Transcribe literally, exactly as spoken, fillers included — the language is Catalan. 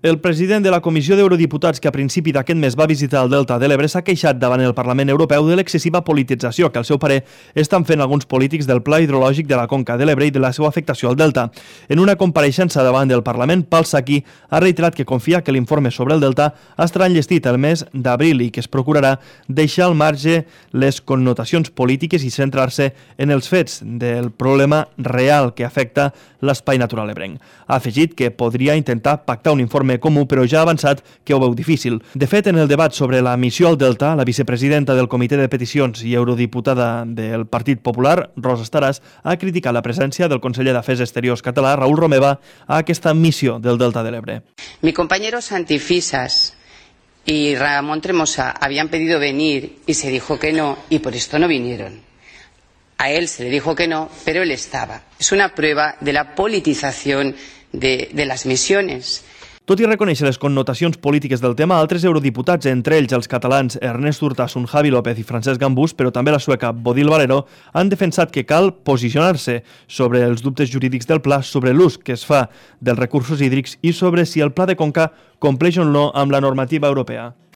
El president de la Comissió d'Eurodiputats, que a principi d'aquest mes va visitar el Delta de l'Ebre, s'ha queixat davant el Parlament Europeu de l'excessiva politització que, al seu parer, estan fent alguns polítics del Pla Hidrològic de la Conca de l'Ebre i de la seva afectació al Delta. En una compareixença davant del Parlament, Pal Saqui ha reiterat que confia que l'informe sobre el Delta estarà enllestit el mes d'abril i que es procurarà deixar al marge les connotacions polítiques i centrar-se en els fets del problema real que afecta l'espai natural ebrenc. Ha afegit que podria intentar pactar un informe comú, però ja ha avançat que ho veu difícil. De fet, en el debat sobre la missió al Delta, la vicepresidenta del Comitè de Peticions i eurodiputada del Partit Popular, Rosa Estaràs, ha criticat la presència del conseller d'Afers Exteriors català, Raúl Romeva, a aquesta missió del Delta de l'Ebre. Mi compañero Santi Fisas y Ramón Tremosa habían pedido venir y se dijo que no, y por esto no vinieron. A él se le dijo que no, pero él estaba. Es una prueba de la politización de, de las misiones. Tot i reconèixer les connotacions polítiques del tema, altres eurodiputats, entre ells els catalans Ernest Urtasun, Javi López i Francesc Gambús, però també la sueca Bodil Valero, han defensat que cal posicionar-se sobre els dubtes jurídics del pla, sobre l'ús que es fa dels recursos hídrics i sobre si el pla de Conca compleix o no amb la normativa europea.